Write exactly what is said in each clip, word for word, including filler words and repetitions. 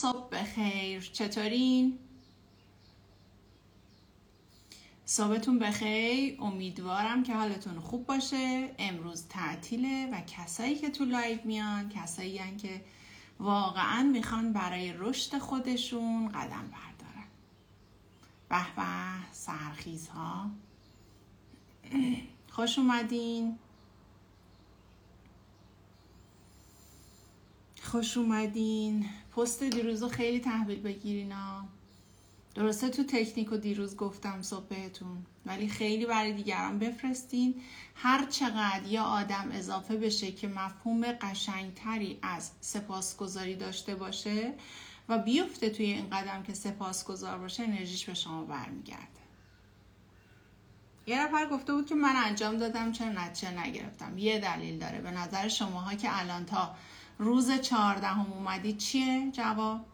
صبح بخیر. چطورین؟ صبحتون بخیر. امیدوارم که حالتون خوب باشه. امروز تعطیله و کسایی که تو لایو میان کسایی هن که واقعا میخوان برای رشد خودشون قدم بردارن. به به سرخیزها، خوش اومدین. خوش اومدین. پست دیروزو خیلی تحویل بگیرین ها. درسته تو تکنیکو دیروز گفتم صبح بهتون، ولی خیلی برای دیگران بفرستین. هر چقدر یا آدم اضافه بشه که مفهوم قشنگتری از سپاسگزاری داشته باشه و بیفته توی این قدم که سپاسگزار باشه، انرژیش به شما برمیگرده. یه نفر گفته بود که من انجام دادم چرا نتیجه نگرفتم. یه دلیل داره. به نظر شماها که الان تا روز چهاردهم اومدید چیه جواب؟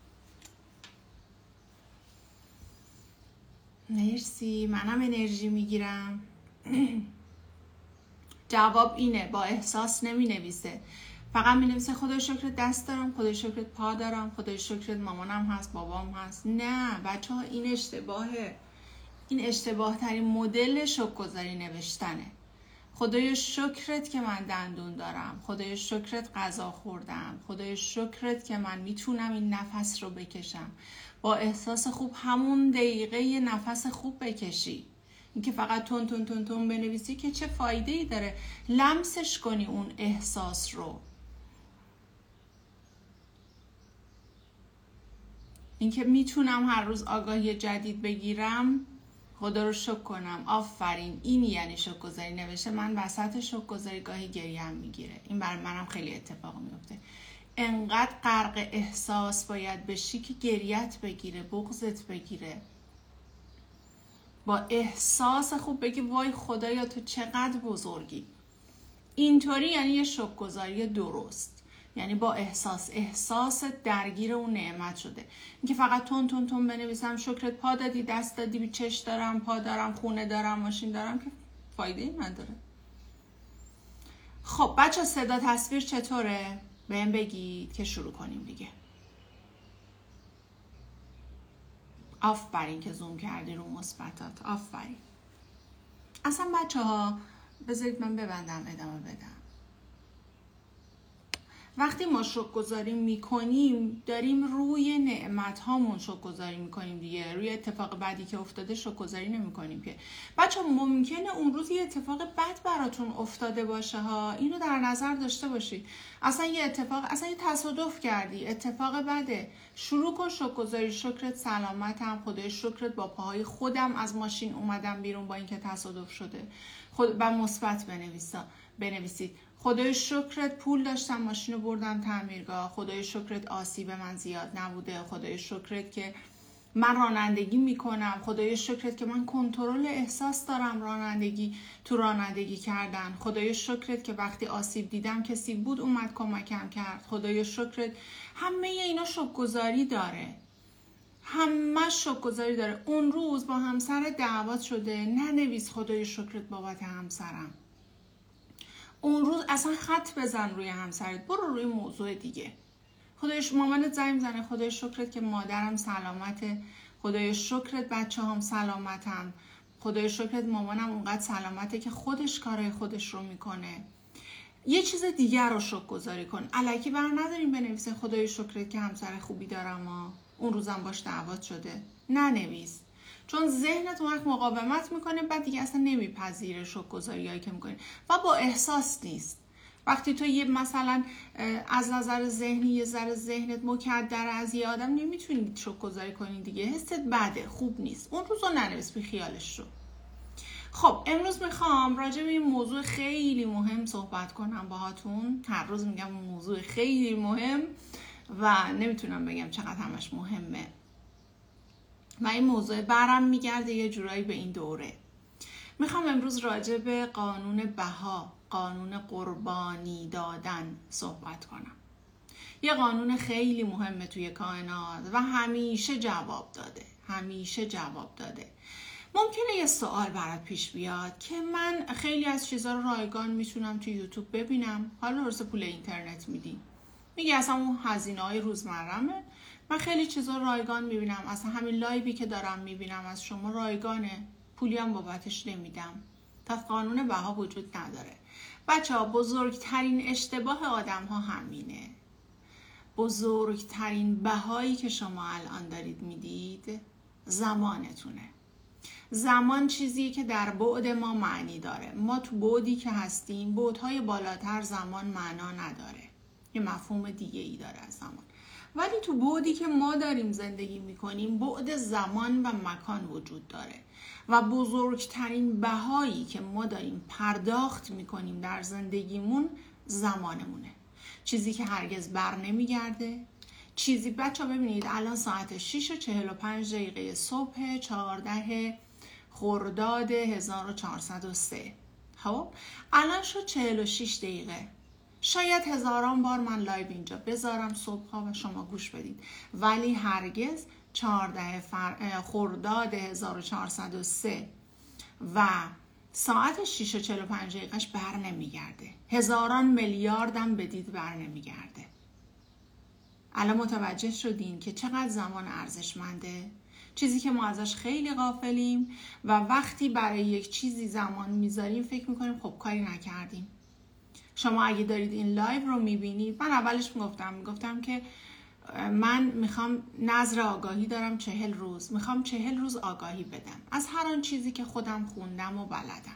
مرسی، منم انرژی میگیرم. جواب اینه، با احساس نمی نویسه، فقط می نویسه خدای شکرت دست دارم، خدای شکرت پا دارم، خدای شکرت مامانم هست، بابام هست. نه بچه ها، این اشتباهه. این اشتباه ترین مدل شکرگزاری نوشتنه. خدای شکرت که من دندون دارم، خدای شکرت غذا خوردم، خدای شکرت که من میتونم این نفس رو بکشم. با احساس خوب همون دقیقه یه نفس خوب بکشی. این که فقط تون تون تون تون بنویسی که چه فایده ای داره؟ لمسش کنی اون احساس رو. این که میتونم هر روز آگاهی جدید بگیرم، خدا رو شکر کنم. آفرین، این یعنی شکرگزاری نوشته. من وسط شکرگزاری گاهی گریم میگیره. این برای منم خیلی اتفاق میفته. انقدر غرق احساس باید بشی که گریت بگیره، بغضت بگیره. با احساس خوب بگی وای خدایا تو چقدر بزرگی. اینطوری یعنی یه شکرگزاری درست. یعنی با احساس، احساس درگیر اون نعمت شده. اینکه فقط تون تون تون بنویسم شکرت پا دادی، دست دادی، چش دارم، پا دارم، خونه دارم، ماشین دارم، که فایده ای نداره. خب بچه صدا تصویر چطوره؟ بهم بگید که شروع کنیم دیگه. آفرین که زوم کردی رو مثبتات. آفرین. اصلا بچه ها بذارید من ببندم ادامه بدم. وقتی ما شکرگزاری میکنیم داریم روی نعمت هامون شکرگزاری میکنیم دیگه. روی اتفاق بدی که افتاده شکرگزاری نمیکنیم که. بچه ممکنه اون روز یه اتفاق بد براتون افتاده باشه ها، اینو در نظر داشته باشید. اصلا یه اتفاق، اصلا یه تصادف کردی، اتفاق بده، شروع کن شکرگزاری. شکرت سلامتم، خدای شکرت با پاهای خودم از ماشین اومدم بیرون با اینکه تصادف شده. خود با مثبت بنویسا بنویسید. خدای شکرت پول داشتم ماشین رو بردم تعمیرگاه. خدای شکرت آسیب من زیاد نبوده. خدای شکرت که من رانندگی میکنم. خدای شکرت که من کنترل احساس دارم رانندگی تو رانندگی کردن. خدای شکرت که وقتی آسیب دیدم کسی بود اومد کمکم کرد. خدای شکرت. همه اینا شکرگزاری داره. همه شکرگزاری داره. اون روز با همسر دعوت شده، ننویس خدای شکرت بابت همسرم. اون روز اصلا خط بزن روی همسرت، برو روی موضوع دیگه. خدایش مامانت زنگ زنه، خدای شکرت که مادرم سلامته، خدای شکرت بچه هم سلامتم، خدای شکرت مامانم اونقدر سلامته که خودش کارهای خودش رو میکنه. یه چیز دیگر رو شکرگزاری کن. الکی بر نداریم بنویسه خدای شکرت که همسر خوبی دارم ها، اون روزم باش دعوت شده. ننویس، چون ذهنت اون وقت مقاومت میکنه، بعد دیگه اصلا نمیپذیره شکرگزاریایی که میکنی و با احساس نیست. وقتی تو یه مثلا از نظر ذهنی یه ذره ذهنت مکدر از یه آدم، نمیتونی شکرگزاری کنی دیگه، حست بده، خوب نیست. اون روزو ننویس، بی خیالش رو. خب امروز میخوام راجع به این موضوع خیلی مهم صحبت کنم باهاتون. هر روز میگم موضوع خیلی مهم و نمیتونم بگم چقدر همش مهمه. و این موضوع برم میگرده یه جورایی به این دوره. میخوام امروز راجع به قانون بها، قانون قربانی دادن صحبت کنم. یه قانون خیلی مهمه توی کائنات و همیشه جواب داده. همیشه جواب داده. ممکنه یه سوال برات پیش بیاد که من خیلی از چیزا رو رایگان میتونم توی یوتیوب ببینم، حالا درسته پول اینترنت میدی، میگه اصلا اون هزینه های روزمرمه، من خیلی چیزا رایگان میبینم، اصلا همین لایوی که دارم میبینم از شما رایگانه، پولی هم بابتش نمیدم، تا قانون بها وجود نداره. بچه ها بزرگترین اشتباه آدم ها همینه، بزرگترین بهایی که شما الان دارید میدید زمانتونه. زمان چیزیه که در بعد ما معنی داره، ما تو بعدی که هستیم، بعدهای بالاتر زمان معنا نداره، یه مفهوم دیگه ای داره از زمان. ولی تو بعدی که ما داریم زندگی میکنیم بعد زمان و مکان وجود داره و بزرگترین بهایی که ما داریم پرداخت میکنیم در زندگیمون زمانمونه، چیزی که هرگز بر نمیگرده. چیزی بچه ها ببینید الان ساعت شش و چهل و پنج دقیقه صبح چهارده خرداد هزار و چهارصد و سه. خب الان شد چهل و شش دقیقه. شاید هزاران بار من لایو اینجا بذارم صبحها و شما گوش بدید، ولی هرگز چهارده فر... خرداد هزار و چهارصد و سه و ساعت شش و چهل و پنج دقیقهش بر نمیگرده. هزاران میلیاردم بدید بر نمیگرده. الان متوجه شدین که چقدر زمان ارزشمنده؟ چیزی که ما ازش خیلی غافلیم و وقتی برای یک چیزی زمان میذاریم فکر میکنیم خب کاری نکردیم. شما اگه دارید این لایو رو میبینید، من اولش میگفتم میگفتم که من میخوام نظر آگاهی دارم چهل روز، میخوام چهل روز آگاهی بدم از هر آن چیزی که خودم خوندم و بلدم.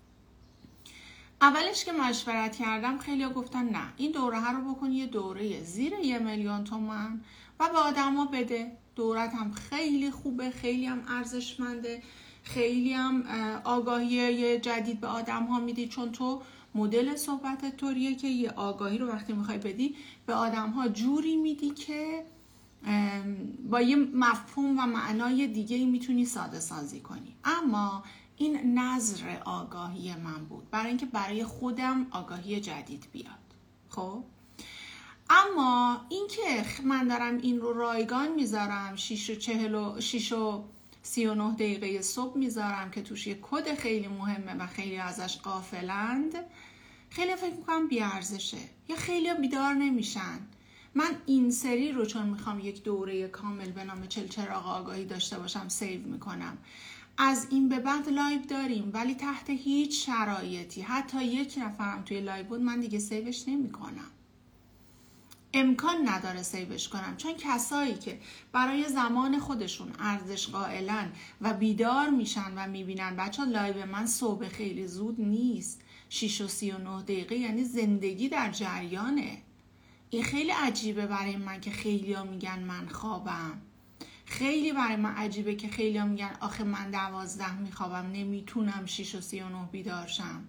اولش که مشورت کردم خیلی ها گفتن نه این دوره رو بکن یه دوره زیر یه میلیون تومان و به آدم ها بده، دورت هم خیلی خوبه، خیلی هم ارزشمنده، خیلی هم آگاهی جدید به آدم ها میدی، چون تو مدل صحبت طوریه که یه آگاهی رو وقتی میخوای بدی به آدم ها جوری میدی که با یه مفهوم و معنای دیگه میتونی ساده سازی کنی. اما این نظر آگاهی من بود برای اینکه برای خودم آگاهی جدید بیاد. خب اما اینکه من دارم این رو رایگان میذارم، شیش و چهل و شیش و سی و نه دقیقه صبح میذارم که توش یه کد خیلی مهمه و خیلی ازش غافلند، خیلی فکر میکنم بیارزشه یا خیلی بیدار نمیشن. من این سری رو چون میخوام یک دوره کامل به نام چل چراغ آگاهی داشته باشم سیو میکنم. از این به بعد لایو داریم ولی تحت هیچ شرایطی حتی یک نفرم توی لایو بود من دیگه سیوش نمی کنم. امکان نداره سیوش کنم، چون کسایی که برای زمان خودشون ارزش قائلن و بیدار میشن و میبینن بچه ها لایو من صبح خیلی زود نیست، شش و سی و نه دقیقه، یعنی زندگی در جریانه. این خیلی عجیبه برای من که خیلی ها میگن من خوابم، خیلی برای من عجیبه که خیلی ها میگن آخه من دوازده میخوابم نمیتونم شش و سی و نه بیدار شم.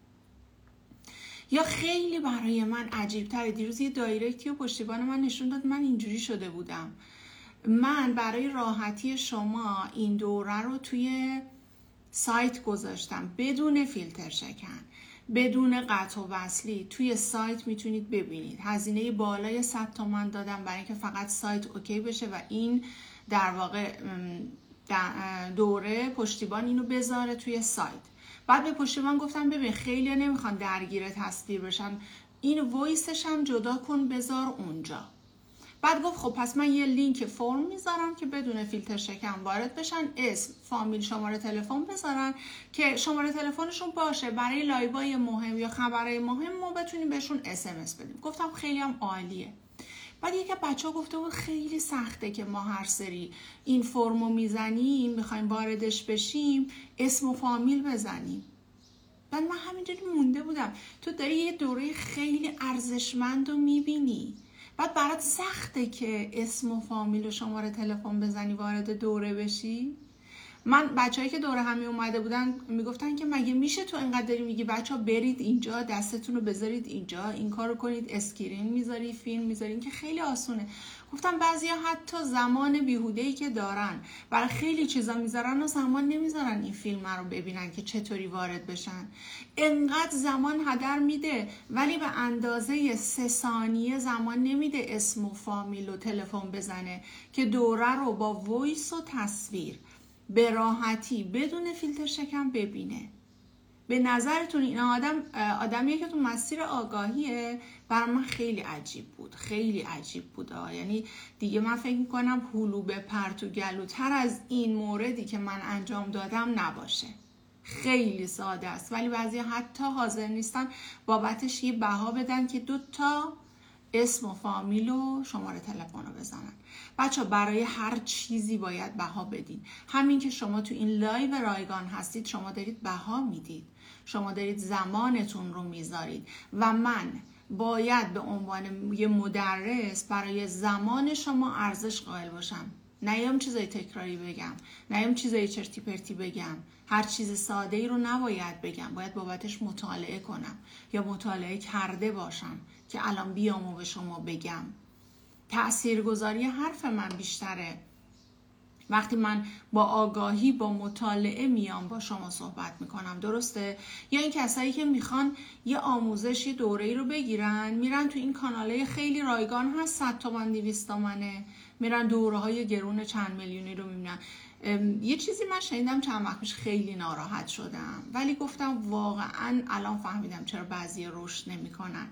یا خیلی برای من عجیب تره، دیروز یه دایرکتی و پشتیبان من نشون داد من اینجوری شده بودم. من برای راحتی شما این دوره رو توی سایت گذاشتم بدون فیلتر شکن، بدون قطع و وصلی، توی سایت میتونید ببینید. هزینه بالای صد تومن دادم برای اینکه فقط سایت اوکی بشه و این در واقع دوره پشتیبان اینو بذاره توی سایت. بعد به پشتیبان گفتم ببین خیلی نمیخوان درگیر تصویر بشن، این وایسش هم جدا کن بذار اونجا. بعد گفت خب پس من یه لینک فرم میذارم که بدون فیلتر شکن وارد بشن، اسم، فامیل، شماره تلفن بذارن که شماره تلفنشون باشه برای لایوهای مهم یا خبرهای مهم ما بتونیم بهشون اس ام اس بدیم. گفتم خیلی هم عالیه. بعد یکی بچه ها گفته بود خیلی سخته که ما هر سری این فرمو میزنیم میخوایم واردش بشیم اسم و فامیل بزنیم. بعد من همینجوری مونده بودم تو داری یه دوره خیلی ارزشمند رو میبینی، بعد برات سخته که اسم و فامیل و شماره تلفن بزنی وارد دوره بشی. من بچه‌هایی که دوره همی اومده بودن میگفتن که مگه میشه تو اینقدر داری میگی بچه‌ها برید اینجا دستتون رو بذارید اینجا این کارو کنید، اسکرین میذاری، فیلم میذارین که خیلی آسونه. گفتم بعضیا حتی زمان بیهوده‌ای که دارن برای خیلی چیزا میذارن و زمان نمیذارن این فیلم رو ببینن که چطوری وارد بشن. انقدر زمان هدر میده ولی به اندازه سه ثانیه زمان نمیده اسم و فامیل و تلفن بزنه که دوره رو با وایس و تصویر به راحتی بدون فیلتر شکن ببینه. به نظرتون این آدم آدمیه که تو مسیر آگاهیه؟ برای من خیلی عجیب بود، خیلی عجیب بود. یعنی دیگه من فکر میکنم هلو به پر تو گلوتر از این موردی که من انجام دادم نباشه. خیلی ساده است، ولی بعضی حتی حاضر نیستن بابتش یه بها بدن که دو تا اسم و فامیل و شماره تلفن رو بزنن. بچه برای هر چیزی باید بها بدین. همین که شما تو این لایو رایگان هستید، شما دارید بها میدید، شما دارید زمانتون رو میذارید و من باید به عنوان یه مدرس برای زمان شما ارزش قائل باشم. نیام چیزای تکراری بگم، نیام چیزای چرتی پرتی بگم، هر چیز ساده ای رو نباید بگم، باید بابتش مطالعه کنم یا مطالعه کرده باشم که الان بیام و به شما بگم. تاثیرگذاری حرف من بیشتره وقتی من با آگاهی، با مطالعه میام با شما صحبت میکنم، درسته؟ یا این کسایی که میخوان یه آموزش، یه دوره‌ای رو بگیرن، میرن تو این کانالای خیلی رایگان هست، صد تومن دویست تومنه، میرن دوره های گرون چند میلیونی رو میبینن. یه چیزی من شنیدم چند وقت پیش، خیلی ناراحت شدم، ولی گفتم واقعا الان فهمیدم چرا بعضی رشد نمیکنن.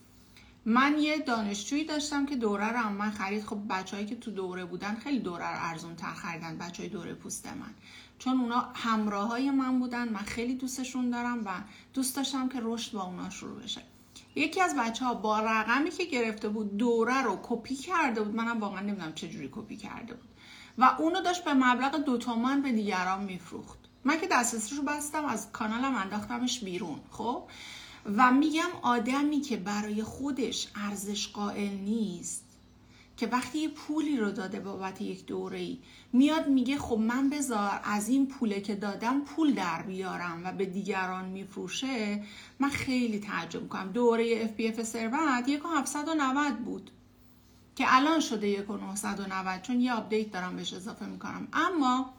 من یه دانشجویی داشتم که دوره رو هم من خرید. خب بچه‌هایی که تو دوره بودن خیلی دوره رو ارزون تر خریدن، بچه‌های دوره پوست من، چون اونا همراهای من بودن، من خیلی دوستشون دارم و دوست داشتم که رشد با اونا شروع بشه. یکی از بچه‌ها با رقمی که گرفته بود دوره رو کپی کرده بود، منم واقعا نمیدونم چه جوری کپی کرده بود و اونو داشت به مبلغ دو تومن به دیگران میفروخت. من که دسترسیشو بستم، از کانالم انداختمش بیرون. خب و میگم آدمی که برای خودش ارزش قائل نیست، که وقتی یه پولی رو داده بابت یک دوره‌ای، میاد میگه خب من بذار از این پوله که دادم پول در بیارم و به دیگران میفروشه، من خیلی تعجب میکنم. دوره اف پی اف ثروت یک و هفتصد و نود بود که الان شده یک و نهصد و نود، چون یه آپدیت دارم بهش اضافه میکنم. اما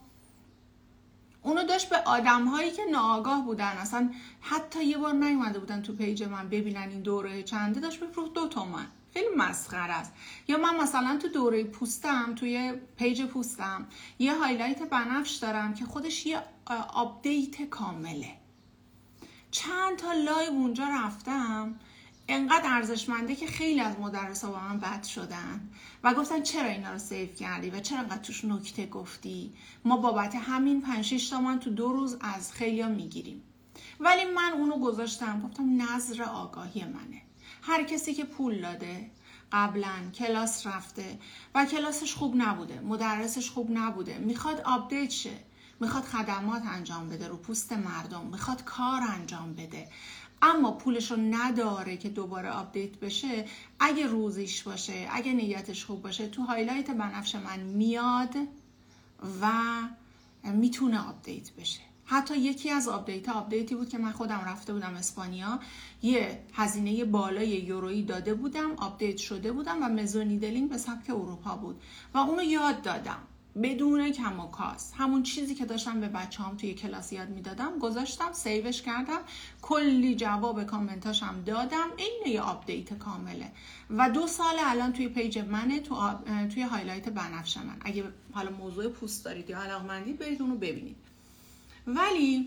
اونو داشت به آدم هایی که ناآگاه بودن، اصلا حتی یه بار نیومده بودن تو پیج من ببینن این دوره چنده، داشت بفروخت دو تومن. خیلی مسخره است. یا من مثلا تو دوره پوستم، توی پیج پوستم یه هایلایت بنفش دارم که خودش یه آپدیت کامله. چند تا لایو اونجا رفتم، انقدر ارزشمنده که خیلی از مدرسا با من بد شدن و گفتن چرا اینا رو سیو کردی و چرا انقدر توش نکته گفتی، ما بابت همین پنج شش تومن تو دو روز از خیلیا میگیریم. ولی من اونو گذاشتم، گفتم نظر آگاهی منه. هر کسی که پول داده، قبلا کلاس رفته و کلاسش خوب نبوده، مدرسش خوب نبوده، میخواد آپدیت شه، میخواد خدمات انجام بده رو پوست مردم، میخواد کار انجام بده، اما پولش رو نداره که دوباره آپدیت بشه، اگه روزیش باشه، اگه نیتش خوب باشه، تو هایلایت بنفش من میاد و میتونه آپدیت بشه. حتی یکی از آپدیت ها آپدیتی بود که من خودم رفته بودم اسپانیا، یه هزینه بالای یورویی داده بودم، آپدیت شده بودم و مزونیدلینگ به سبک اروپا بود و اونو یاد دادم بدون کم و کاست. همون چیزی که داشتم به بچه‌هام توی کلاس یاد میدادم گذاشتم، سیوش کردم، کلی جواب کامنتاشم دادم، این یه آپدیت کامله و دو سال الان توی پیج منه، تو آب... توی هایلایت بنفش من. اگه حالا موضوع پوست دارید یا علاقه‌مندید برید اونو ببینید. ولی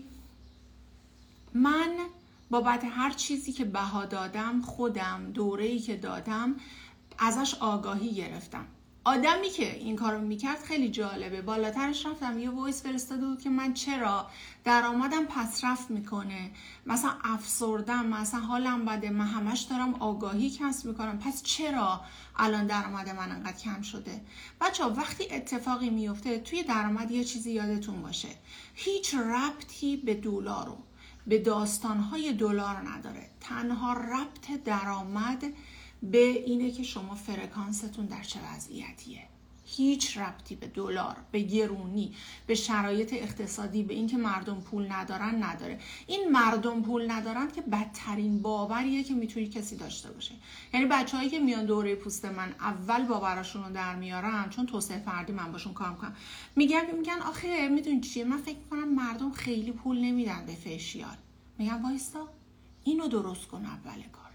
من بابت هر چیزی که بها دادم، خودم دوره‌ای که دادم ازش آگاهی گرفتم. آدمی که این کارو میکرد خیلی جالبه، بالاترش رفتم یه وایس فرستاده بود که من چرا درآمدم پسرفت میکنه، مثلا افسردم، مثلا حالم بده، من همش دارم آگاهی کسب میکنم، پس چرا الان درآمد من انقدر کم شده؟ بچه‌ها وقتی اتفاقی میفته توی درآمد یه چیزی یادتون باشه، هیچ ربطی به دلار و به داستانهای دلار نداره. تنها ربط درآمد به اینه که شما فرکانستون در چه وضعیتیه. هیچ ربطی به دلار، به گرونی، به شرایط اقتصادی، به اینکه مردم پول ندارن نداره. این مردم پول ندارن که بدترین باوریه که میتونی کسی داشته باشه. یعنی بچه‌هایی که میان دوره پوست من اول باوراشون رو در میارم، چون توسعه فردی من باشون کار میکنم، میگن میگن آخه میدونی چیه، من فکر میکنم مردم خیلی پول نمیدن به فیشیال. میگم وایستا اینو درست کن اول کار.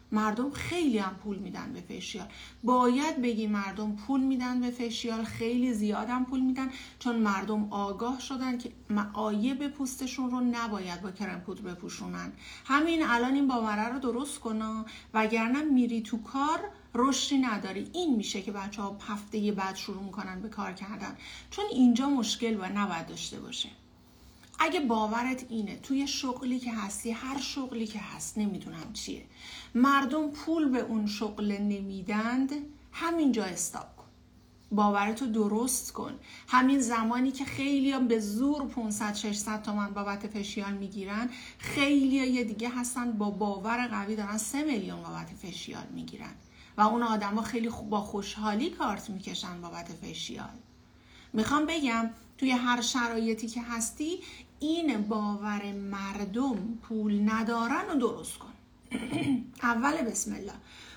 مردم خیلی هم پول میدن به فیشیال. باید بگی مردم پول میدن به فیشیال، خیلی زیاد هم پول میدن، چون مردم آگاه شدن که معایب پوستشون رو نباید با کرم پودر بپوشونن. همین الان این باوره رو درست کن، وگرنه میری تو کار رشدی نداری. این میشه که بچه ها هفته بعد شروع میکنن به کار کردن، چون اینجا مشکل و نباید داشته باشه. اگه باورت اینه توی شغلی که هستی، هر شغلی که هست، نمیدونم چیه، مردم پول به اون شغل نمیدند، همینجا استاپ کن. باورتو درست کن. همین زمانی که خیلی هم به زور پانصد ششصد تومن بابت فشیال میگیرن، خیلی یه دیگه هستن با باور قوی دارن سه میلیون بابت فشیال میگیرن و اون آدم ها خیلی خوب با خوشحالی کارت میکشن بابت فشیال. میخوام بگم توی هر شرایطی که هستی، این باور مردم پول ندارن رو درست کن. اول بسم الله.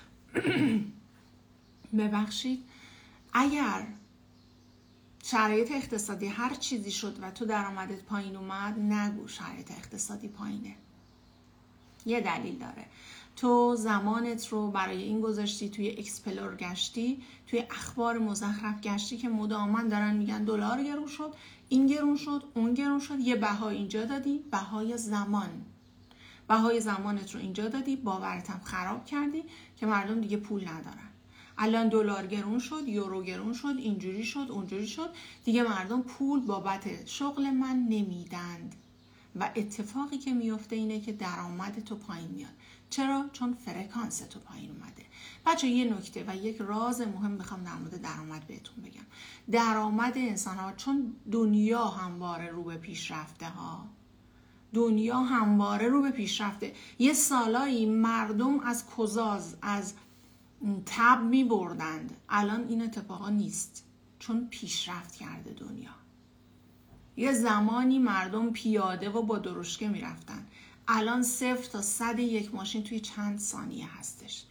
ببخشید، اگر شرایط اقتصادی هر چیزی شد و تو درآمدت پایین اومد، نگو شرایط اقتصادی پایینه. یه دلیل داره. تو زمانت رو برای این گذاشتی، توی اکسپلور گشتی، توی اخبار مزخرف گشتی که مداوما دارن میگن دلار گرون شد، این گرون شد، اون گرون شد، یه بها اینجا دادی، بهای زمان. بهای زمانت رو اینجا دادی، باورت هم خراب کردی که مردم دیگه پول ندارن. الان دلار گرون شد، یورو گرون شد، اینجوری شد، اونجوری شد، دیگه مردم پول بابت شغل من نمیدند و اتفاقی که میفته اینه که درآمد تو پایین میاد. چرا؟ چون فرکانس تو پایین اومده. بچه یه نکته و یک راز مهم میخوام در مورد درآمد بهتون بگم. درآمد انسان ها، چون دنیا همواره رو به پیشرفته ها، دنیا همواره رو به پیشرفته. یه سالایی مردم از کزاز، از تب میبردند، الان این اتفاقا نیست، چون پیشرفت کرده دنیا. یه زمانی مردم پیاده و با درشکه میرفتن، الان صفر تا صد یک ماشین توی چند ثانیه هستش.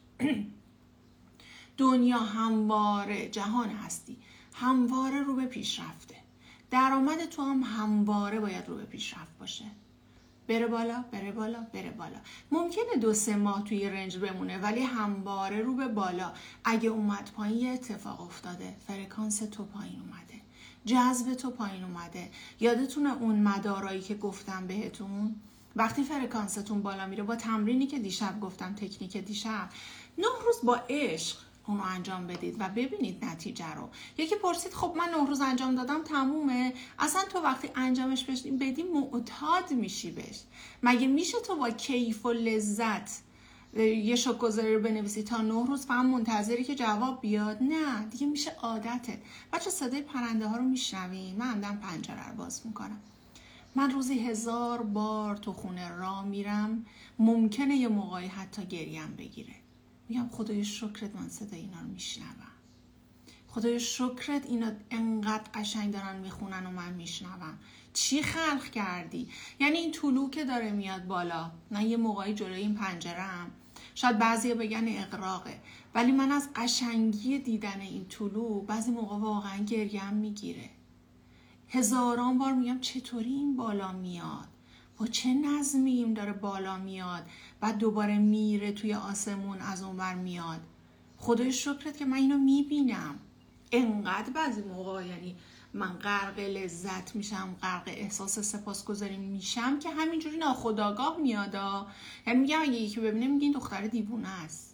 دنیا همواره، جهان هستی همواره رو به پیشرفته. درآمد تو هم همواره باید رو به پیشرفت باشه، بره بالا بره بالا بره بالا. ممکنه دو سه ماه توی رنج بمونه ولی همواره رو به بالا. اگه اومد پایین، یه اتفاق افتاده، فرکانس تو پایین اومده، جذب تو پایین اومده. یادتونه اون مدارایی که گفتم بهتون؟ وقتی فرکانستون بالا میره، با تمرینی که دیشب گفتم، تکنیک دیشب، نه روز با عشق اونو انجام بدید و ببینید نتیجه رو. یکی پرسید خب من نه روز انجام دادم تمومه؟ اصلا تو وقتی انجامش بدی معتاد میشی بهش. مگه میشه تو با کیف و لذت یه شکرگزاری رو بنویسی تا نه روز فقط منتظری که جواب بیاد؟ نه دیگه، میشه عادته. بچه صدای پرنده ها رو میشنوین؟ من همدم پنجره رو باز میکنم. من روزی هزار بار تو خونه راه میرم، ممکنه یه موقعی حتی گریم بگیره. میگم خدای شکرت من صدای اینا رو میشنوم، خدای شکرت اینا انقدر قشنگ دارن میخونن و من میشنوم. چی خلق کردی؟ یعنی این طلوع که داره میاد بالا، من یه موقعی جلوی این پنجره‌ام، شاید بعضیا بگن اغراقه، ولی من از قشنگی دیدن این طلوع بعضی موقع واقعا گریم میگیره. هزاران بار میگم چطوری این بالا میاد، با چه نظمی این داره بالا میاد، بعد دوباره میره توی آسمون، از اونور میاد. خدای شکرت که من اینو میبینم. انقدر بعضی موقع یعنی من غرق لذت میشم، غرق احساس سپاسگزاری میشم که همینجوری ناخودآگاه میادا. یعنی میگم اگه یکی ببینه میگه این دختر دیوونه است،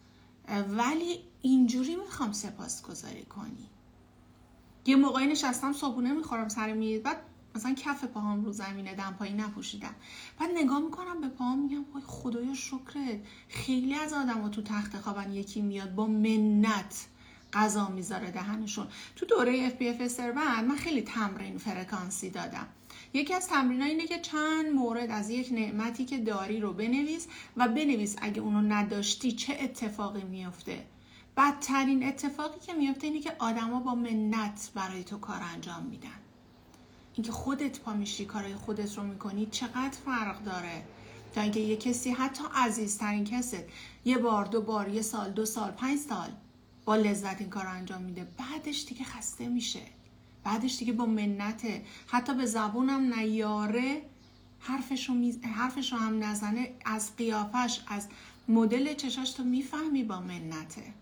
ولی اینجوری میخوام سپاسگزاری کنی. یه موقعی نشستم صبحونه میخورم سر میز، بعد مثلا کف پاهام رو زمینه، دمپایی نپوشیدم، بعد نگاه میکنم به پاهام، میگم وای خدایا شکرت. خیلی از آدم ها تو تخت خوابن، یکی میاد با منت غذا میذاره دهنشون. تو دوره اف پی اف سربند من خیلی تمرین فرکانسی دادم. یکی از تمرین‌ها اینه که چند مورد از یک نعمتی که داری رو بنویس و بنویس اگه اونو نداشتی چه اتفاقی میفته. بدترین اتفاقی که میفته اینه که آدما با منت برای تو کار انجام میدن. اینکه خودت پا میشی کارای خودت رو میکنی چقدر فرق داره تا اینکه یه کسی، حتی عزیزترین کست، یه بار دو بار، یه سال، دو سال، پنج سال با لذت این کار انجام میده، بعدش دیگه خسته میشه، بعدش دیگه با منته، حتی به زبونم نیاره، حرفشو, می... حرفشو هم نزنه، از قیافش، از مدل چشاش تو میفهمی با منته.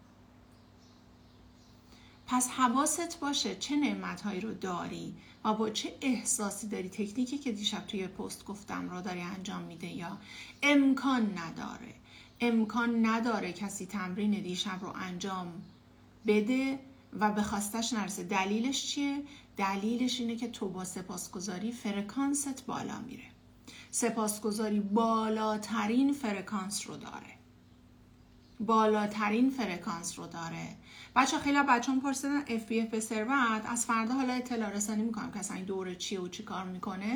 پس حواست باشه چه نعمتهایی رو داری و با چه احساسی داری تکنیکی که دیشب توی پست گفتم رو داری انجام میده یا امکان نداره. امکان نداره کسی تمرین دیشب رو انجام بده و به خواستش نرسه. دلیلش چیه؟ دلیلش اینه که تو با سپاسگزاری فرکانست بالا میره. سپاسگزاری بالاترین فرکانس رو داره. بالاترین فرکانس رو داره. بچه خیلی ها بچه هم پرسیدن اف بی اف ثروت، از فردا حالا اطلاع رسانی میکنم که اصلا این دوره چیه و چی کار میکنه،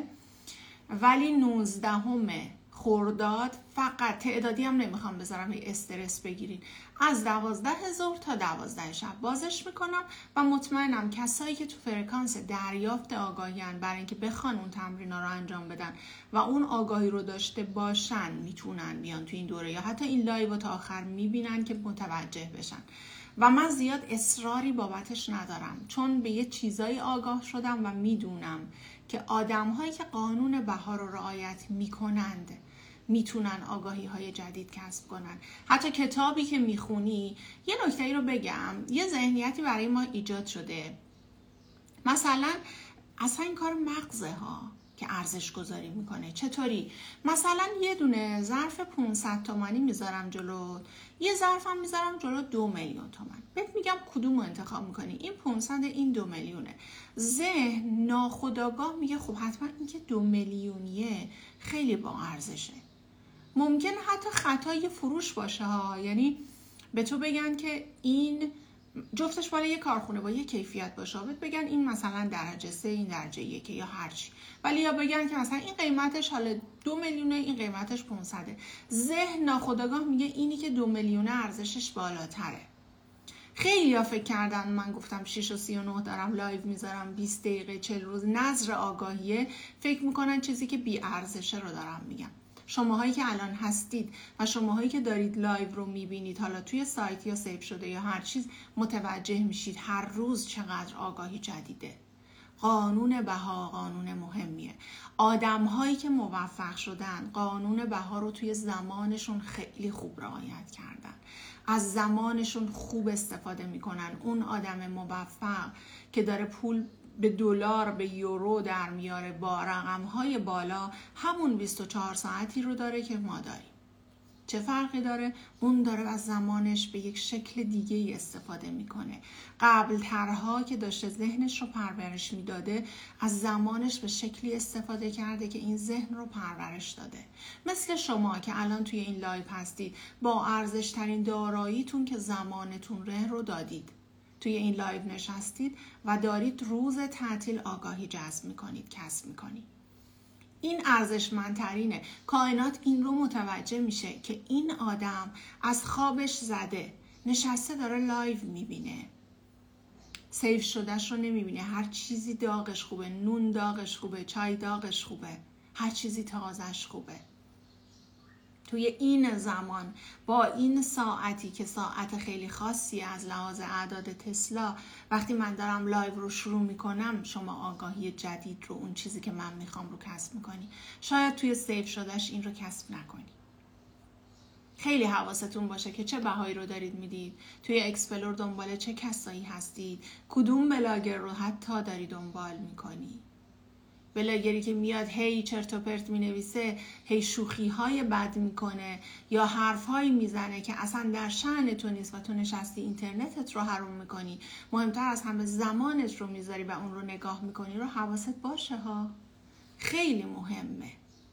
ولی نوزدهم خرداد فقط، تعدادی هم نمیخوام بذارم یه استرس بگیرین، از دوازده هزار تا دوازده شب بازش میکنم و مطمئنم کسایی که تو فرکانس دریافت آگاهیان برای اینکه بخوان اون تمرینا رو انجام بدن و اون آگاهی رو داشته باشن میتونن بیان تو این دوره یا حتی این لایو رو تا آخر میبینن که متوجه بشن. و من زیاد اصراری بابتش ندارم چون به یه چیزایی آگاه شدم و میدونم که آدم هایی که قانون بها رو رعایت میکنند میتونن آگاهی های جدید کسب کنن. حتی کتابی که میخونی، یه نکته ای رو بگم، یه ذهنیتی برای ما ایجاد شده، مثلا اصلا این کار مغزه ها که ارزش گذاری میکنه. چطوری؟ مثلا یه دونه ظرف پانصد تومانی میذارم جلو، یه ظرفم میذارم جلو دو میلیون تومان. بهت میگم کدوم رو انتخاب میکنی؟ این پانصد، این دو میلیونه. ذهن ناخودآگاه میگه خب حتما این که دو میلیونیه خیلی با ارزشه. ممکنه حتی خطای فروش باشه ها، یعنی به تو بگن که این جفتش بالا یه کارخونه با یه کیفیت باشه، بهت بگن این مثلا درجه سه، این درجه یک یا هرچی، ولی یا بگن که مثلا این قیمتش حالا دو میلیونه، این قیمتش پانصده. ذهن ناخودآگاه میگه اینی که دو میلیونه ارزشش بالاتره. خیلی ها فکر کردن من گفتم شش و سی و نه دارم لایو میذارم بیست دقیقه چهل روز نظر آگاهیه، فکر میکنن چیزی که بی ارزشه رو دارم میگم. شماهایی که الان هستید و شماهایی که دارید لایو رو میبینید، حالا توی سایت یا سیو شده یا هر چیز، متوجه میشید هر روز چقدر آگاهی جدیده. قانون بها قانون مهمیه. آدم هایی که موفق شدن قانون بها رو توی زمانشون خیلی خوب رعایت کردن، از زمانشون خوب استفاده میکنن. اون آدم موفق که داره پول به دلار به یورو در میاره با رقم‌های بالا، همون بیست و چهار ساعتی رو داره که ما داریم. چه فرقی داره؟ اون داره از زمانش به یک شکل دیگه ای استفاده میکنه. قبل ترها که داشته ذهنش رو پرورش میداده، از زمانش به شکلی استفاده کرده که این ذهن رو پرورش داده. مثل شما که الان توی این لایو هستید، با ارزش ترین داراییتون که زمانتون ره رو دادید، توی این لایو نشستید و دارید روز تعطیل آگاهی جذب میکنید، کسب میکنید. این ارزشمندترینه. کائنات این رو متوجه میشه که این آدم از خوابش زده، نشسته داره لایو میبینه، سیو شدهش رو نمیبینه، هر چیزی داغش خوبه، نون داغش خوبه، چای داغش خوبه، هر چیزی تازهش خوبه. توی این زمان با این ساعتی که ساعت خیلی خاصی از لحاظ اعداد تسلا، وقتی من دارم لایو رو شروع میکنم، شما آگاهی جدید رو، اون چیزی که من میخوام رو کسب میکنی. شاید توی سیو شدهش این رو کسب نکنی. خیلی حواستون باشه که چه بهایی رو دارید میدید، توی اکسپلور دنبال چه کسایی هستید، کدوم بلاگر رو حتی داری دنبال میکنی. بلاگری که میاد هی چرت و پرت مینویسه، هی شوخی های بد میکنه یا حرف هایی میزنه که اصلا در شأن تو نیست و تو نشستی اینترنتت رو حروم میکنی، مهمتر از همه زمانت رو میذاری و اون رو نگاه میکنی، رو حواست باشه ها. خیلی مهمه.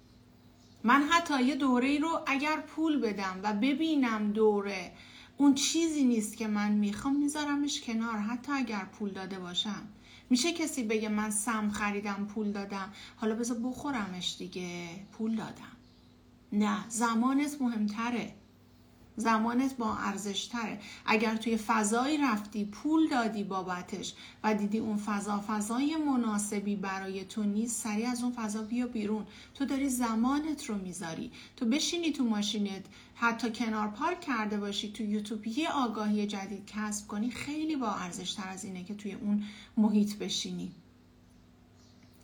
من حتی یه دوره رو اگر پول بدم و ببینم دوره اون چیزی نیست که من میخوام، میذارمش کنار. حتی اگر پول داده باشم، میشه کسی بگه من سم خریدم پول دادم، حالا بذار بخورمش دیگه، پول دادم. نه، زمانت مهمتره، زمانت با ارزش تره. اگر توی فضایی رفتی پول دادی بابتش و دیدی اون فضا فضای مناسبی برای تو نیست، سریع از اون فضا بیا بیرون. تو داری زمانت رو میذاری. تو بشینی تو ماشینت، حتی کنار پارک کرده باشی، تو یوتیوب یه آگاهی جدید کسب کنی، خیلی با ارزش تر از اینه که توی اون محیط بشینی.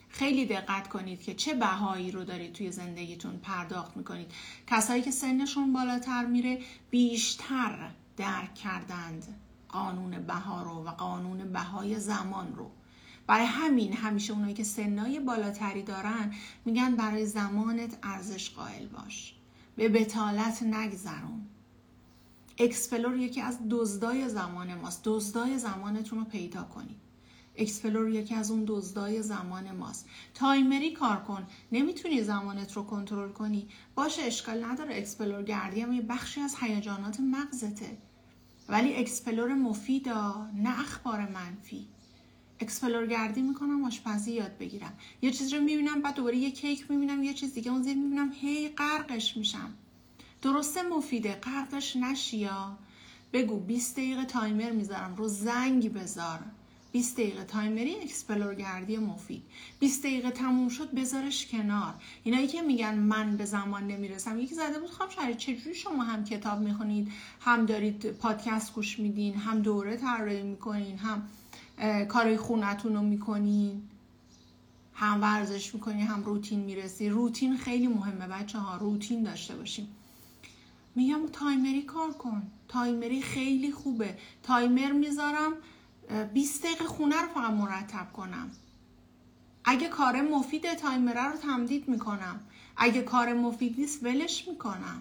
خیلی دقت کنید که چه بهایی رو دارید توی زندگیتون پرداخت میکنید. کسایی که سنشون بالاتر میره بیشتر درک کردند قانون بها رو و قانون بهای زمان رو. برای همین همیشه اونایی که سنای بالاتری دارن میگن برای زمانت ارزش قائل باش، به بتالت نگذرون. اکسپلور یکی از دزدای زمان ماست. دزدای زمانتون رو پیدا کنید. اکسپلور یکی از اون دزدای زمان ماست. تایمری کار کن. نمیتونی زمانت رو کنترل کنی، باشه اشکال نداره. اکسپلور گردی هم یه بخشی از هیجانات مغزته، ولی اکسپلور مفیدا، نه اخبار منفی. اکسپلور گردی میکنم آشپزی یاد بگیرم، یه چیز رو میبینم بعد دوباره یه کیک میبینم، یه چیز دیگه اون زیر میبینم، هی غرقش میشم. درسته مفیده، غرقش نشیا. بگو بیست دقیقه تایمر میذارم، رو زنگ بذار. بیست دقیقه تایمری اکسپلور گردی مفید. بیست دقیقه تموم شد بذارش کنار. اینایی که میگن من به زمان نمیرسم، یکی زده بود خب شاید چجوری شما هم کتاب میخونید، هم دارید پادکست گوش میدین، هم دوره طراحی میکنین، هم کارای خونتون رو میکنین، هم ورزش میکنین، هم روتین میرسی. روتین خیلی مهمه بچه ها، روتین داشته باشیم. میگم تایمری کار کن. تایمری خیلی خوبه. تایمر میذارم بیست دقیقه خونه رو فقط مرتب کنم. اگه کار مفیده تایمره رو تمدید میکنم، اگه کار مفید نیست ولش میکنم.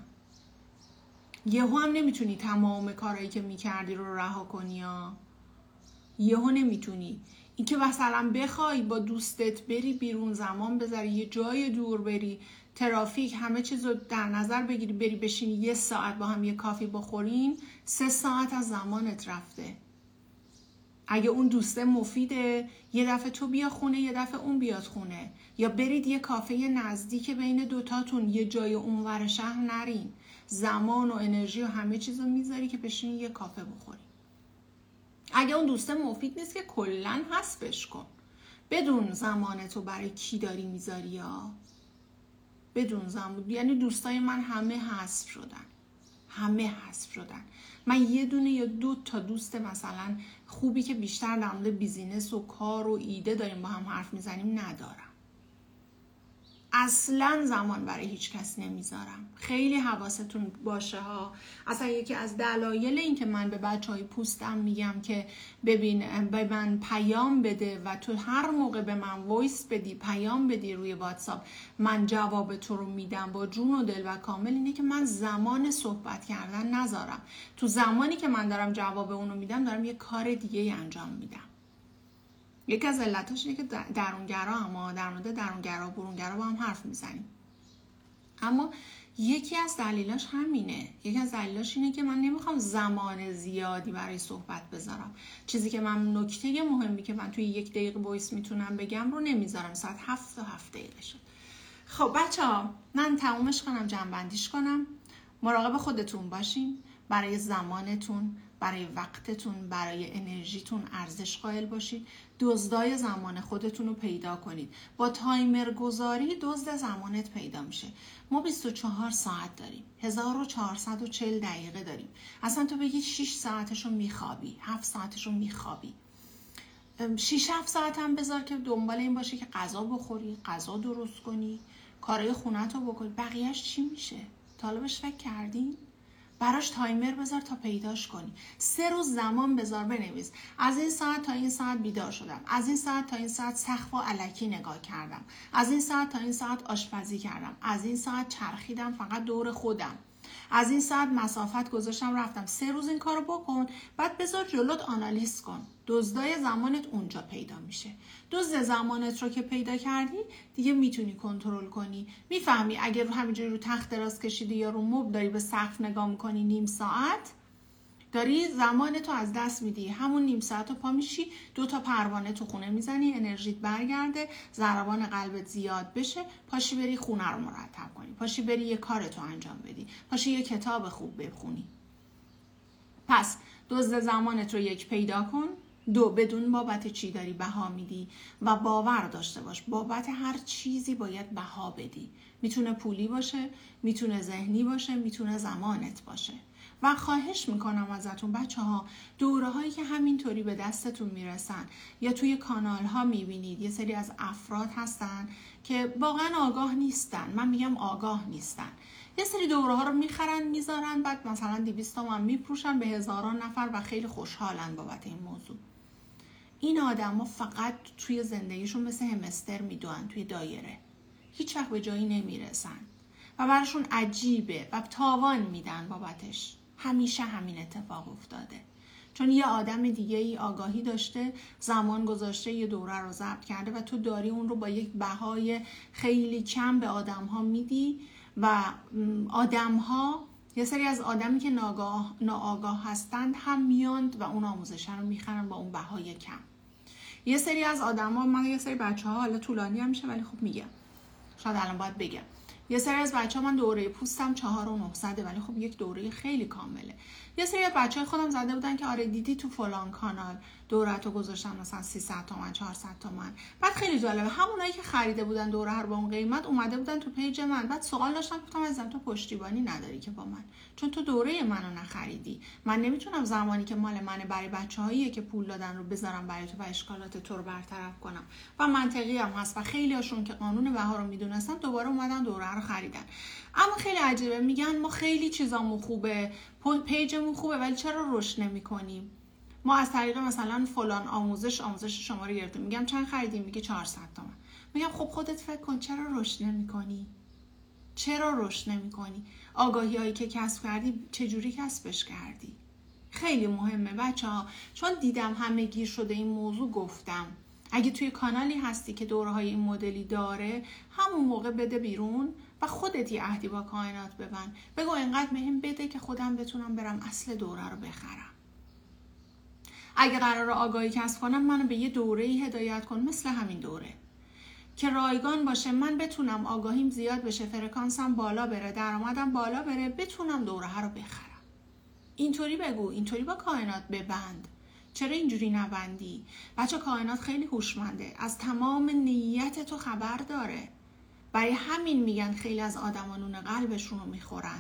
یهو هم نمیتونی تمام کارهایی که میکردی رو رها کنی ها. یهو نمیتونی. این که مثلا بخوای با دوستت بری بیرون، زمان بذاری، یه جای دور بری، ترافیک، همه چیز رو در نظر بگیری، بری بشینی یه ساعت با هم یه کافی بخورین، سه ساعت از زمانت رفته. اگه اون دوسته مفیده، یه دفعه تو بیا خونه، یه دفعه اون بیاد خونه، یا برید یه کافه نزدیک بین دوتاتون، یه جای اونور شهر نرین. زمان و انرژی و همه چیز رو میذاری که بشینی یه کافه بخوری. اگه اون دوسته مفید نیست که کلن حذفش کن. بدون زمانتو برای کی داری میذاری یا بدون زمان. یعنی دوستای من همه حذف شدن، همه حذف شدن. من یه دونه یا دو تا دوست مثلا خوبی که بیشتر در مورد بیزینس و کار و ایده داریم با هم حرف میزنیم ندارم. اصلا زمان برای هیچ کس نمیذارم. خیلی حواستون باشه ها. اصلا یکی از دلایل این که من به بچهای پوستم میگم که ببین به من پیام بده و تو هر موقع به من وایس بدی، پیام بدی روی واتساپ، من جواب تو رو میدم با جون و دل و کامل، اینه که من زمان صحبت کردن نذارم. تو زمانی که من دارم جواب اونو میدم دارم یه کار دیگه انجام میدم. یکی از علتاش اینه که درونگرا، اما در مورد درونگرا و برونگرا با هم حرف میزنیم. اما یکی از دلیلاش همینه. یکی از دلیلاش اینه که من نمیخوام زمان زیادی برای صحبت بذارم. چیزی که من نکته مهمی که من توی یک دقیقه وایس میتونم بگم رو نمیذارم. ساعت هفت تا هفت دقیقه شد. خب بچه ها، من تمومش کنم، جمع‌بندیش کنم. مراقب خودتون باشین. برای زمانتون، برای وقتتون، برای انرژیتون ارزش قائل باشید. دزدای زمان خودتون رو پیدا کنید. با تایمر گذاری دزد زمانت پیدا میشه. ما بیست و چهار ساعت داریم، هزار و چهارصد و چهل دقیقه داریم. اصلا تو بگید شش ساعتشو میخوابی، هفت ساعتشو میخوابی، شش هفت ساعت هم بذار که دنبال این باشه که غذا بخوری، غذا درست کنی، کارهای خونتو بکنی. بقیهش چی میشه؟ طالبش فکر کردین؟ براش تایمر بذار تا پیداش کنی. سه روز زمان بذار، بنویس از این ساعت تا این ساعت بیدار شدم، از این ساعت تا این ساعت سقف و الکی نگاه کردم، از این ساعت تا این ساعت آشپزی کردم، از این ساعت چرخیدم فقط دور خودم، از این ساعت مسافت گذاشتم رفتم. سه روز این کارو بکن، بعد بذار جلوت آنالیز کن. دزدای زمانت اونجا پیدا میشه. دزد زمانت رو که پیدا کردی دیگه میتونی کنترل کنی. میفهمی اگر رو همینجوری رو تخت دراز کشیدی یا رو مبل داری به سقف نگاه میکنی نیم ساعت، داری زمانتو از دست میدی. همون نیم ساعت رو پا میشی، دو تا پروانه تو خونه میزنی، انرژیت برگرده، ضربان قلبت زیاد بشه، پاشی بری خونه رو مرتب کنی، پاشی بری یه کارتو انجام بدی، پاشی یه کتاب خوب بخونی. پس دزد زمانت رو یک پیدا کن. دو، بدون بابت چی داری بها میدی و باور داشته باش بابت هر چیزی باید بها بدی. میتونه پولی باشه، میتونه ذهنی باشه، میتونه زمانت باشه. و خواهش میکنم ازتون بچه ها، دوره هایی که همینطوری به دستتون میرسن یا توی کانال ها میبینید یه سری از افراد هستن که واقعا آگاه نیستن، من میگم آگاه نیستن، یه سری دوره ها رو میخرن میذارن، بعد مثلا دویست تومن میفروشن به هزاران نفر و خیلی خوشحالن بابت این موضوع. این آدم ها فقط توی زندگیشون مثل همستر میدونن توی دایره، هیچ وقت به جایی نمیرسن و براشون عجیبه و تاوان میدن بابتش. همیشه همین اتفاق افتاده، چون یه آدم دیگه ای آگاهی داشته، زمان گذاشته، یه دوره رو ضبط کرده و تو داری اون رو با یک بهای خیلی کم به آدم ها میدی و آدم ها، یه سری از آدمی که ناآگاه ناآگاه هستند هم میاند و اون آموزش رو میخرن با اون بهای کم. یه سری از آدم ها، من یه سری بچه ها، حالا طولانی هم میشه ولی خب میگم، شاید الان باید بگم، یه سری از بچه ها من دوره پوستم چهار و نهصده ولی خب یک دوره خیلی کامله. یه سری از بچه های خودم زده بودن که آره دیدی تو فلان کانال دورتو گذاشتن مثلا سیصد تومن چهارصد تومن. بعد خیلی جالبه، همونایی که خریده بودن دوره رو با اون قیمت اومده بودن تو پیج من، بعد سوال داشتن، گفتم عزیزم تو پشتیبانی نداری که با من، چون تو دوره منو نخریدی. من نمیتونم زمانی که مال منه برای بچه‌هایی که پول دادن رو بذارم برای تو و اشکالات تو رو برطرف کنم. و منطقی هم هست و خیلی هاشون که قانون بها رو میدونستن دوباره اومدن دوره رو خریدن. اما خیلی عجیبه، میگن ما خیلی چیزامون خوبه، پیجمون خوبه ولی چرا رشد نمی‌کنیم؟ ما از طریق مثلا فلان آموزش آموزش شما رو گرفتیم، میگم چند خریدیم؟ میگه چهارصد تومن. میگم خب خودت فکر کن چرا رشد نمی‌کنی؟ چرا رشد نمی‌کنی؟ آگاهی هایی که کسب کردی چجوری کسبش کردی؟ خیلی مهمه بچه‌ها، چون دیدم همه گیر شده این موضوع. گفتم اگه توی کانالی هستی که دوره‌های این مدلی داره، همون موقع بده بیرون و خودت یه عهدی با کائنات ببند، بگو اینقدر بهم بده که خودم بتونم برم اصل دوره رو بخرم. اگه قرار آگاهی کسب کنم، منو به یه دوره‌ای هدایت کن مثل همین دوره که رایگان باشه، من بتونم آگاهیم زیاد بشه، فرکانسم بالا بره، درآمدم بالا بره، بتونم دوره رو بخرم. اینطوری بگو، اینطوری با کائنات ببند. چرا اینجوری نبندی؟ بچه کائنات خیلی هوشمنده، از تمام نیت تو خبر داره. برای همین میگن خیلی از آدما نون قلبشون رو میخورن.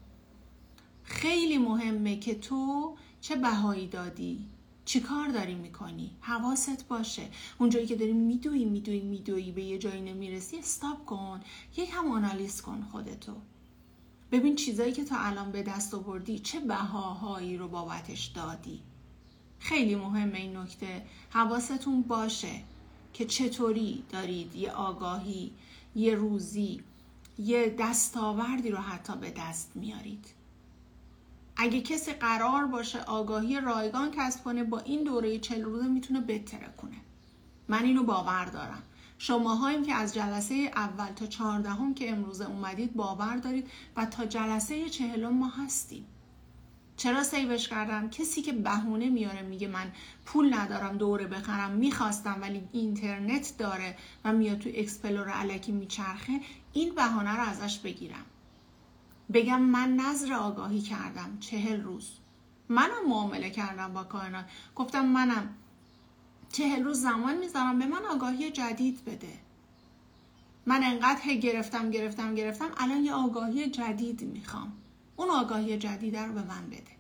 خیلی مهمه که تو چه بهایی دادی، چی کار داری میکنی، حواست باشه. اونجایی که داری میدوی میدوی میدوی به یه جایی نمیرسی، استاپ کن، یک هم آنالیز کن خودتو، ببین چیزایی که تا الان به دست آوردی چه بهاهایی رو بابتش دادی. خیلی مهمه این نکته، حواستون باشه که چطوری دارید یه آگاهی، یه روزی، یه دستاوردی رو حتی به دست میارید. اگه کسی قرار باشه آگاهی رایگان کسب کنه، با این دوره چهل روزه میتونه بهتره کنه. من اینو باور دارم. شماهاییم که از جلسه اول تا چهاردهم که امروز اومدید باور دارید و تا جلسه چهلم ما هستیم. چرا سیوش کردم؟ کسی که بهونه میاره میگه من پول ندارم دوره بخرم، میخواستم ولی اینترنت داره و میاد تو اکسپلور الکی میچرخه، این بهانه رو ازش بگیرم، بگم من نظر آگاهی کردم چهل روز، منم معامله کردم با کائنات، گفتم منم چهل روز زمان میذارم، به من آگاهی جدید بده. من انقدر هی گرفتم گرفتم گرفتم الان یه آگاهی جدید میخوام، اون آگاهی جدید رو به من بده.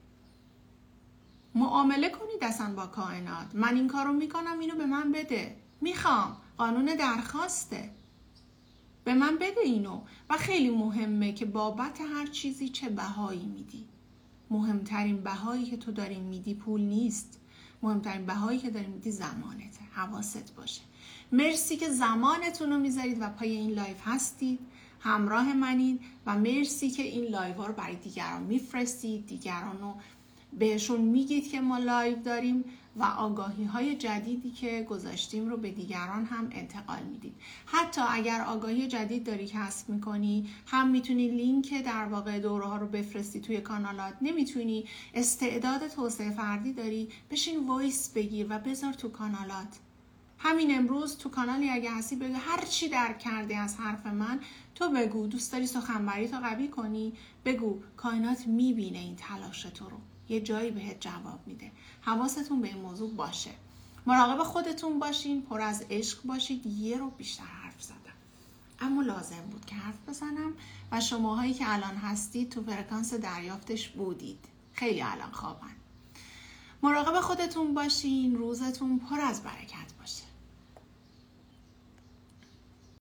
معامله کنید اصلا با کائنات، من این کارو میکنم اینو به من بده، میخوام، قانون درخواسته، به من بده اینو. و خیلی مهمه که بابت هر چیزی چه بهایی میدی. مهمترین بهایی که تو داری میدی پول نیست، مهمترین بهایی که داری میدی زمانته. حواست باشه. مرسی که زمانتون رو میذارید و پای این لایف هستید، همراه منید و مرسی که این لایف ها رو برای دیگران میفرستید، دیگران رو بهشون میگید که ما لایو داریم و آگاهی های جدیدی که گذاشتیم رو به دیگران هم انتقال میدید. حتی اگر آگاهی جدید داری کسب میکنی، هم میتونی لینک در واقع دوره ها رو بفرستی توی کانالات، نمیتونی استعداد توسعه فردی داری، بشین وایس بگیر و بذار تو کانالات. همین امروز تو کانالی اگه هستی بگو هر چی درک کردی از حرف من، تو بگو. دوست داری سخنوری تو قوی کنی، بگو. کائنات میبینه این تلاش تو رو، یه جایی بهت جواب میده. حواستون به این موضوع باشه. مراقب خودتون باشین، پر از عشق باشید. یه رو بیشتر حرف زدم اما لازم بود که حرف بزنم و شماهایی که الان هستید تو فرکانس دریافتش بودید. خیلی الان خوابن. مراقب خودتون باشین، روزتون پر از برکت باشه.